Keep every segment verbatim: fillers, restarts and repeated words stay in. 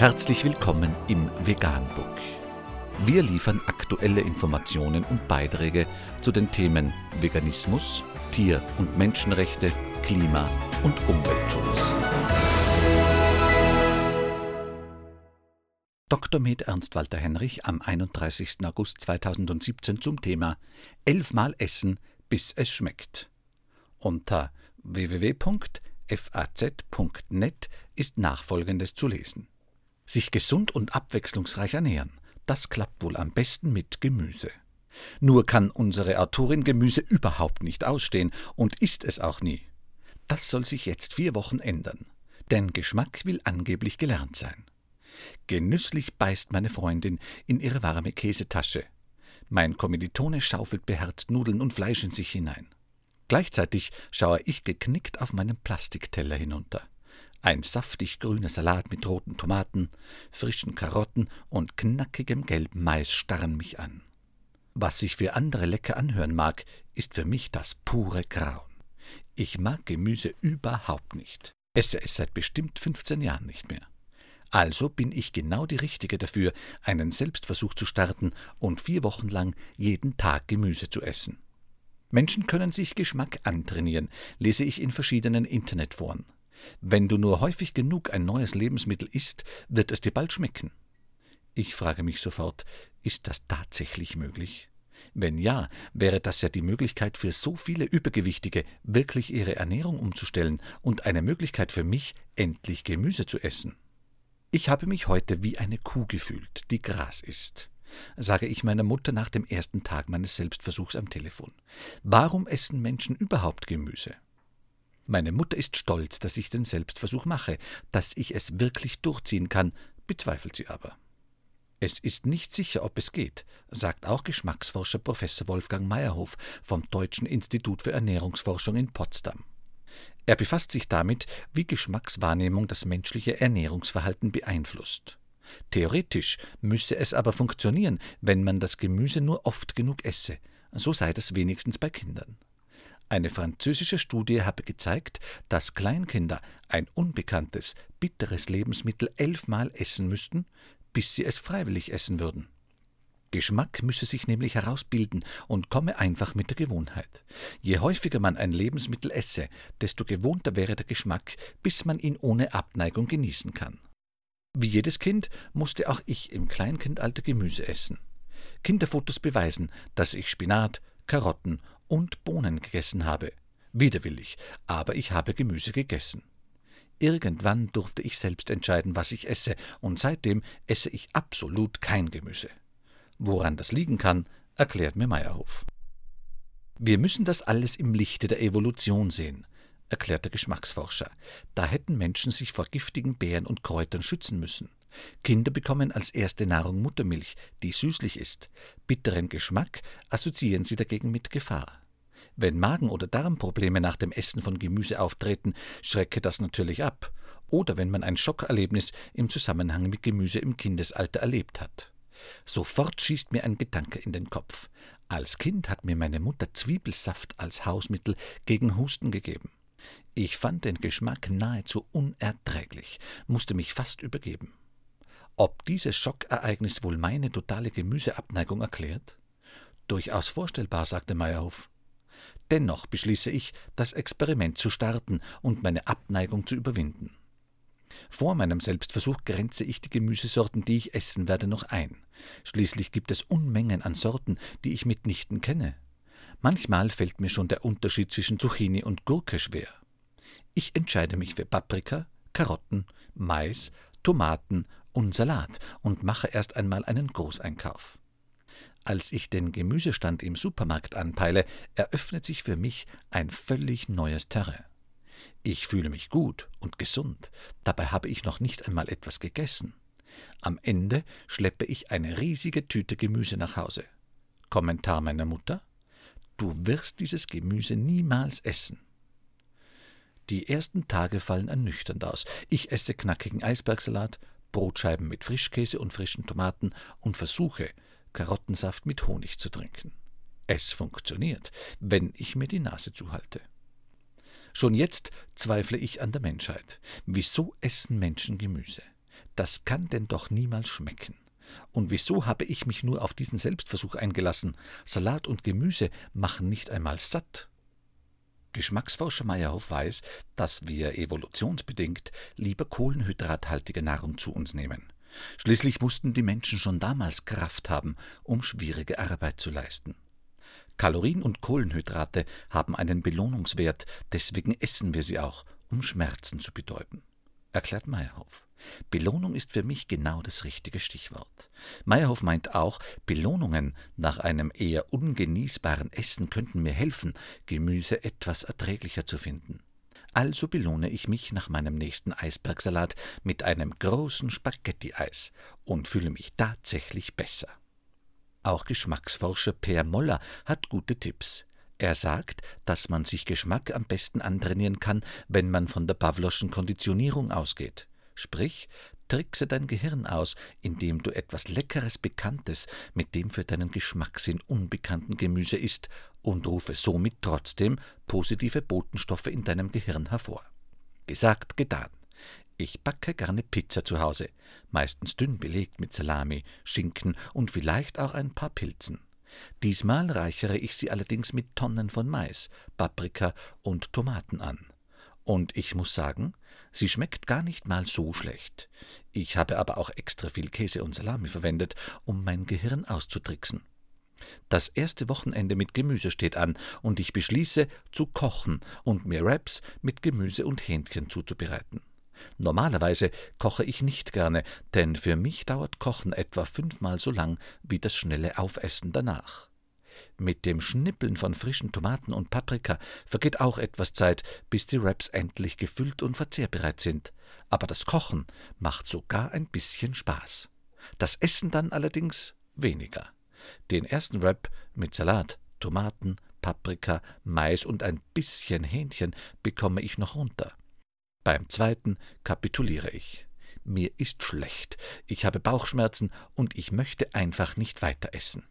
Herzlich willkommen im Veganbook. Wir liefern aktuelle Informationen und Beiträge zu den Themen Veganismus, Tier- und Menschenrechte, Klima- und Umweltschutz. Doktor Med Ernst Walter Henrich am einunddreißigsten August zweitausendsiebzehn zum Thema elfmal essen, bis es schmeckt. Unter w w w punkt f a z punkt net ist Nachfolgendes zu lesen. Sich gesund und abwechslungsreich ernähren, das klappt wohl am besten mit Gemüse. Nur kann unsere Autorin Gemüse überhaupt nicht ausstehen und isst es auch nie. Das soll sich jetzt vier Wochen ändern, denn Geschmack will angeblich gelernt sein. Genüsslich beißt meine Freundin in ihre warme Käsetasche. Mein Kommilitone schaufelt beherzt Nudeln und Fleisch in sich hinein. Gleichzeitig schaue ich geknickt auf meinen Plastikteller hinunter. Ein saftig grüner Salat mit roten Tomaten, frischen Karotten und knackigem gelben Mais starren mich an. Was sich für andere lecker anhören mag, ist für mich das pure Grauen. Ich mag Gemüse überhaupt nicht, esse es seit bestimmt fünfzehn Jahren nicht mehr. Also bin ich genau die Richtige dafür, einen Selbstversuch zu starten und vier Wochen lang jeden Tag Gemüse zu essen. Menschen können sich Geschmack antrainieren, lese ich in verschiedenen Internetforen. Wenn du nur häufig genug ein neues Lebensmittel isst, wird es dir bald schmecken. Ich frage mich sofort, ist das tatsächlich möglich? Wenn ja, wäre das ja die Möglichkeit für so viele Übergewichtige, wirklich ihre Ernährung umzustellen und eine Möglichkeit für mich, endlich Gemüse zu essen. Ich habe mich heute wie eine Kuh gefühlt, die Gras isst, sage ich meiner Mutter nach dem ersten Tag meines Selbstversuchs am Telefon. Warum essen Menschen überhaupt Gemüse? Meine Mutter ist stolz, dass ich den Selbstversuch mache, dass ich es wirklich durchziehen kann, bezweifelt sie aber. Es ist nicht sicher, ob es geht, sagt auch Geschmacksforscher Professor Wolfgang Meyerhof vom Deutschen Institut für Ernährungsforschung in Potsdam. Er befasst sich damit, wie Geschmackswahrnehmung das menschliche Ernährungsverhalten beeinflusst. Theoretisch müsse es aber funktionieren, wenn man das Gemüse nur oft genug esse, so sei das wenigstens bei Kindern. Eine französische Studie habe gezeigt, dass Kleinkinder ein unbekanntes, bitteres Lebensmittel elfmal essen müssten, bis sie es freiwillig essen würden. Geschmack müsse sich nämlich herausbilden und komme einfach mit der Gewohnheit. Je häufiger man ein Lebensmittel esse, desto gewohnter wäre der Geschmack, bis man ihn ohne Abneigung genießen kann. Wie jedes Kind musste auch ich im Kleinkindalter Gemüse essen. Kinderfotos beweisen, dass ich Spinat, Karotten und Bohnen gegessen habe. Widerwillig, aber ich habe Gemüse gegessen. Irgendwann durfte ich selbst entscheiden, was ich esse, und seitdem esse ich absolut kein Gemüse. Woran das liegen kann, erklärt mir Meyerhof. Wir müssen das alles im Lichte der Evolution sehen, erklärt der Geschmacksforscher. Da hätten Menschen sich vor giftigen Beeren und Kräutern schützen müssen. Kinder bekommen als erste Nahrung Muttermilch, die süßlich ist. Bitteren Geschmack assoziieren sie dagegen mit Gefahr. Wenn Magen- oder Darmprobleme nach dem Essen von Gemüse auftreten, schrecke das natürlich ab. Oder wenn man ein Schockerlebnis im Zusammenhang mit Gemüse im Kindesalter erlebt hat. Sofort schießt mir ein Gedanke in den Kopf. Als Kind hat mir meine Mutter Zwiebelsaft als Hausmittel gegen Husten gegeben. Ich fand den Geschmack nahezu unerträglich, musste mich fast übergeben. Ob dieses Schockereignis wohl meine totale Gemüseabneigung erklärt? Durchaus vorstellbar, sagte Meyerhof. Dennoch beschließe ich, das Experiment zu starten und meine Abneigung zu überwinden. Vor meinem Selbstversuch grenze ich die Gemüsesorten, die ich essen werde, noch ein. Schließlich gibt es Unmengen an Sorten, die ich mitnichten kenne. Manchmal fällt mir schon der Unterschied zwischen Zucchini und Gurke schwer. Ich entscheide mich für Paprika, Karotten, Mais, Tomaten und Salat und mache erst einmal einen Großeinkauf. Als ich den Gemüsestand im Supermarkt anpeile, eröffnet sich für mich ein völlig neues Terrain. Ich fühle mich gut und gesund, dabei habe ich noch nicht einmal etwas gegessen. Am Ende schleppe ich eine riesige Tüte Gemüse nach Hause. Kommentar meiner Mutter: Du wirst dieses Gemüse niemals essen. Die ersten Tage fallen ernüchternd aus. Ich esse knackigen Eisbergsalat, Brotscheiben mit Frischkäse und frischen Tomaten und versuche, Karottensaft mit Honig zu trinken. Es funktioniert, wenn ich mir die Nase zuhalte. Schon jetzt zweifle ich an der Menschheit. Wieso essen Menschen Gemüse? Das kann denn doch niemals schmecken. Und wieso habe ich mich nur auf diesen Selbstversuch eingelassen? Salat und Gemüse machen nicht einmal satt. Geschmacksforscher Meyerhoff weiß, dass wir evolutionsbedingt lieber kohlenhydrathaltige Nahrung zu uns nehmen. Schließlich mussten die Menschen schon damals Kraft haben, um schwierige Arbeit zu leisten. Kalorien und Kohlenhydrate haben einen Belohnungswert, deswegen essen wir sie auch, um Schmerzen zu bedeuten, erklärt Meyerhoff. Belohnung ist für mich genau das richtige Stichwort. Meyerhoff meint auch, Belohnungen nach einem eher ungenießbaren Essen könnten mir helfen, Gemüse etwas erträglicher zu finden. Also belohne ich mich nach meinem nächsten Eisbergsalat mit einem großen Spaghetti-Eis und fühle mich tatsächlich besser. Auch Geschmacksforscher Per Moller hat gute Tipps. Er sagt, dass man sich Geschmack am besten antrainieren kann, wenn man von der Pavlovschen Konditionierung ausgeht. Sprich, trickse dein Gehirn aus, indem du etwas Leckeres, Bekanntes mit dem für deinen Geschmackssinn unbekannten Gemüse isst und rufe somit trotzdem positive Botenstoffe in deinem Gehirn hervor. Gesagt, getan. Ich backe gerne Pizza zu Hause, meistens dünn belegt mit Salami, Schinken und vielleicht auch ein paar Pilzen. Diesmal reichere ich sie allerdings mit Tonnen von Mais, Paprika und Tomaten an. Und ich muss sagen, sie schmeckt gar nicht mal so schlecht. Ich habe aber auch extra viel Käse und Salami verwendet, um mein Gehirn auszutricksen. Das erste Wochenende mit Gemüse steht an und ich beschließe, zu kochen und mir Wraps mit Gemüse und Hähnchen zuzubereiten. Normalerweise koche ich nicht gerne, denn für mich dauert Kochen etwa fünfmal so lang wie das schnelle Aufessen danach. Mit dem Schnippeln von frischen Tomaten und Paprika vergeht auch etwas Zeit, bis die Wraps endlich gefüllt und verzehrbereit sind. Aber das Kochen macht sogar ein bisschen Spaß. Das Essen dann allerdings weniger. Den ersten Wrap mit Salat, Tomaten, Paprika, Mais und ein bisschen Hähnchen bekomme ich noch runter. Beim zweiten kapituliere ich. Mir ist schlecht, ich habe Bauchschmerzen und ich möchte einfach nicht weiter essen.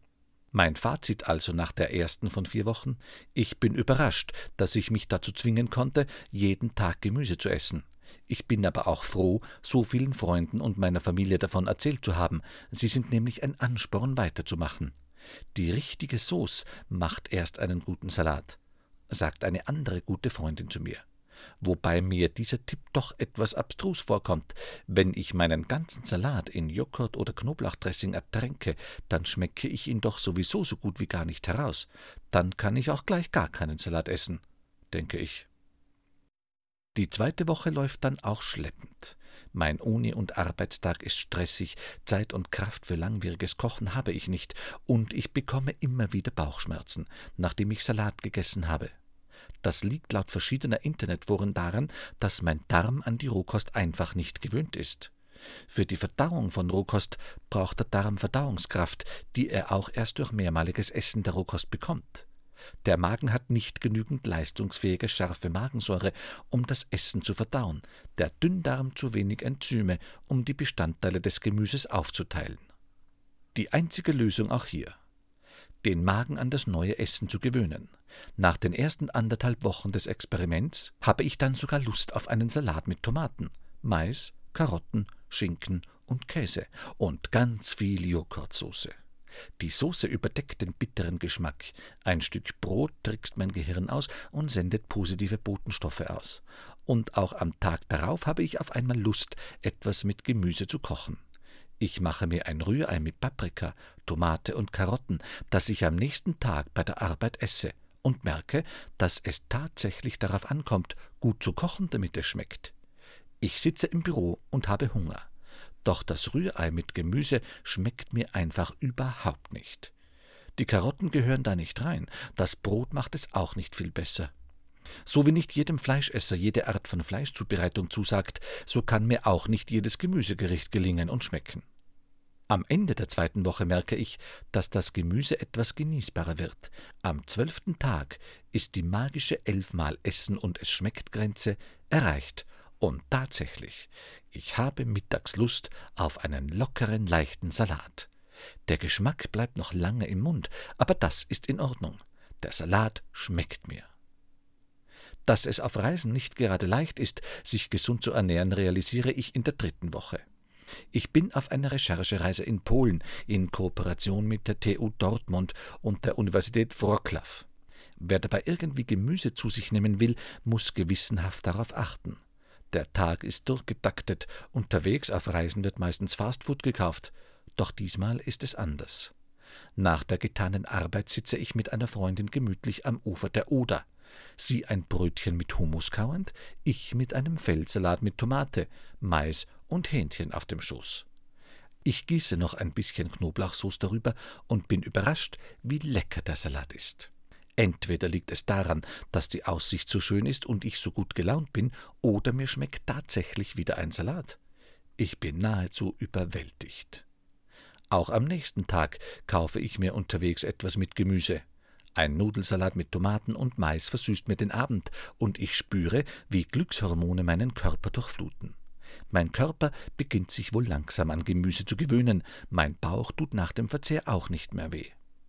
Mein Fazit also nach der ersten von vier Wochen: Ich bin überrascht, dass ich mich dazu zwingen konnte, jeden Tag Gemüse zu essen. Ich bin aber auch froh, so vielen Freunden und meiner Familie davon erzählt zu haben. Sie sind nämlich ein Ansporn, weiterzumachen. Die richtige Sauce macht erst einen guten Salat, sagt eine andere gute Freundin zu mir. Wobei mir dieser Tipp doch etwas abstrus vorkommt. Wenn ich meinen ganzen Salat in Joghurt oder Knoblauchdressing ertränke, dann schmecke ich ihn doch sowieso so gut wie gar nicht heraus. Dann kann ich auch gleich gar keinen Salat essen, denke ich. Die zweite Woche läuft dann auch schleppend. Mein Uni- und Arbeitstag ist stressig, Zeit und Kraft für langwieriges Kochen habe ich nicht und ich bekomme immer wieder Bauchschmerzen, nachdem ich Salat gegessen habe. Das liegt laut verschiedener Internetforen daran, dass mein Darm an die Rohkost einfach nicht gewöhnt ist. Für die Verdauung von Rohkost braucht der Darm Verdauungskraft, die er auch erst durch mehrmaliges Essen der Rohkost bekommt. Der Magen hat nicht genügend leistungsfähige, scharfe Magensäure, um das Essen zu verdauen, der Dünndarm zu wenig Enzyme, um die Bestandteile des Gemüses aufzuteilen. Die einzige Lösung auch hier: den Magen an das neue Essen zu gewöhnen. Nach den ersten anderthalb Wochen des Experiments habe ich dann sogar Lust auf einen Salat mit Tomaten, Mais, Karotten, Schinken und Käse und ganz viel Joghurtsoße. Die Soße überdeckt den bitteren Geschmack. Ein Stück Brot trickst mein Gehirn aus und sendet positive Botenstoffe aus. Und auch am Tag darauf habe ich auf einmal Lust, etwas mit Gemüse zu kochen. Ich mache mir ein Rührei mit Paprika, Tomate und Karotten, das ich am nächsten Tag bei der Arbeit esse und merke, dass es tatsächlich darauf ankommt, gut zu kochen, damit es schmeckt. Ich sitze im Büro und habe Hunger. Doch das Rührei mit Gemüse schmeckt mir einfach überhaupt nicht. Die Karotten gehören da nicht rein, das Brot macht es auch nicht viel besser. So wie nicht jedem Fleischesser jede Art von Fleischzubereitung zusagt, so kann mir auch nicht jedes Gemüsegericht gelingen und schmecken. Am Ende der zweiten Woche merke ich, dass das Gemüse etwas genießbarer wird. Am zwölften Tag ist die magische elfmal Essen und es schmeckt Grenze erreicht. Und tatsächlich, ich habe mittags Lust auf einen lockeren, leichten Salat. Der Geschmack bleibt noch lange im Mund, aber das ist in Ordnung. Der Salat schmeckt mir. Dass es auf Reisen nicht gerade leicht ist, sich gesund zu ernähren, realisiere ich in der dritten Woche. Ich bin auf einer Recherchereise in Polen in Kooperation mit der T U Dortmund und der Universität Wrocław. Wer dabei irgendwie Gemüse zu sich nehmen will, muss gewissenhaft darauf achten. Der Tag ist durchgetaktet, unterwegs auf Reisen wird meistens Fastfood gekauft, doch diesmal ist es anders. Nach der getanen Arbeit sitze ich mit einer Freundin gemütlich am Ufer der Oder. Sie ein Brötchen mit Hummus kauend, ich mit einem Feldsalat mit Tomate, Mais und Hähnchen auf dem Schoß. Ich gieße noch ein bisschen Knoblauchsoße darüber und bin überrascht, wie lecker der Salat ist. Entweder liegt es daran, dass die Aussicht so schön ist und ich so gut gelaunt bin, oder mir schmeckt tatsächlich wieder ein Salat. Ich bin nahezu überwältigt. Auch am nächsten Tag kaufe ich mir unterwegs etwas mit Gemüse. Ein Nudelsalat mit Tomaten und Mais versüßt mir den Abend, und ich spüre, wie Glückshormone meinen Körper durchfluten. Mein Körper beginnt sich wohl langsam an Gemüse zu gewöhnen, mein Bauch tut nach dem Verzehr auch nicht mehr weh.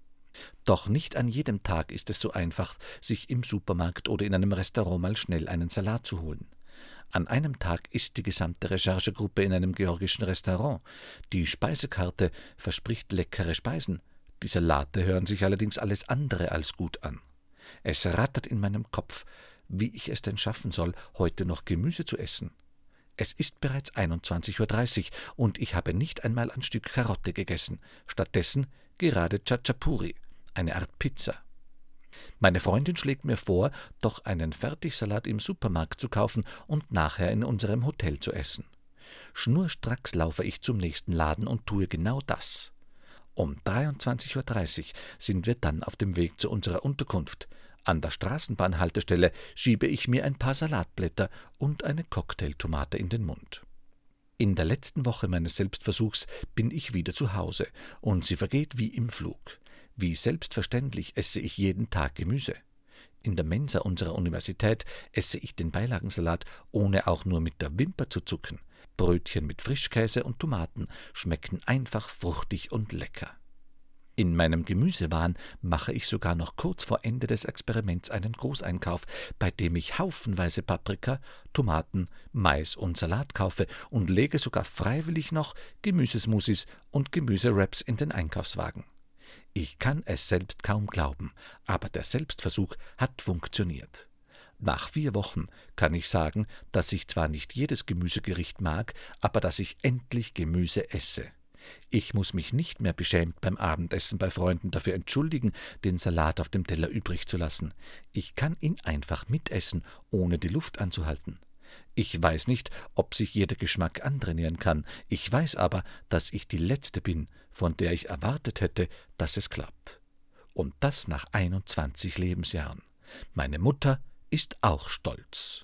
Doch nicht an jedem Tag ist es so einfach, sich im Supermarkt oder in einem Restaurant mal schnell einen Salat zu holen. An einem Tag ist die gesamte Recherchegruppe in einem georgischen Restaurant. Die Speisekarte verspricht leckere Speisen. Die Salate hören sich allerdings alles andere als gut an. Es rattert in meinem Kopf, wie ich es denn schaffen soll, heute noch Gemüse zu essen. Es ist bereits einundzwanzig Uhr dreißig und ich habe nicht einmal ein Stück Karotte gegessen, stattdessen gerade Tschatschapuri, eine Art Pizza. Meine Freundin schlägt mir vor, doch einen Fertigsalat im Supermarkt zu kaufen und nachher in unserem Hotel zu essen. Schnurstracks laufe ich zum nächsten Laden und tue genau das. Um dreiundzwanzig Uhr dreißig sind wir dann auf dem Weg zu unserer Unterkunft. An der Straßenbahnhaltestelle schiebe ich mir ein paar Salatblätter und eine Cocktailtomate in den Mund. In der letzten Woche meines Selbstversuchs bin ich wieder zu Hause, und sie vergeht wie im Flug. Wie selbstverständlich esse ich jeden Tag Gemüse. In der Mensa unserer Universität esse ich den Beilagensalat, ohne auch nur mit der Wimper zu zucken. Brötchen mit Frischkäse und Tomaten schmecken einfach fruchtig und lecker. In meinem Gemüsewahn mache ich sogar noch kurz vor Ende des Experiments einen Großeinkauf, bei dem ich haufenweise Paprika, Tomaten, Mais und Salat kaufe und lege sogar freiwillig noch Gemüsesmoothies und Gemüsewraps in den Einkaufswagen. Ich kann es selbst kaum glauben, aber der Selbstversuch hat funktioniert. Nach vier Wochen kann ich sagen, dass ich zwar nicht jedes Gemüsegericht mag, aber dass ich endlich Gemüse esse. Ich muss mich nicht mehr beschämt beim Abendessen bei Freunden dafür entschuldigen, den Salat auf dem Teller übrig zu lassen. Ich kann ihn einfach mitessen, ohne die Luft anzuhalten. Ich weiß nicht, ob sich jeder Geschmack antrainieren kann. Ich weiß aber, dass ich die Letzte bin, von der ich erwartet hätte, dass es klappt. Und das nach einundzwanzig Lebensjahren. Meine Mutter ist auch stolz.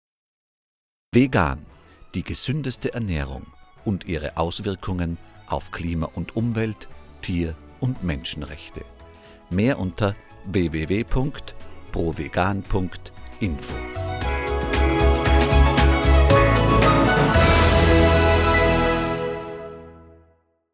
Vegan, die gesündeste Ernährung und ihre Auswirkungen auf Klima und Umwelt, Tier- und Menschenrechte. Mehr unter w w w punkt provegan punkt info.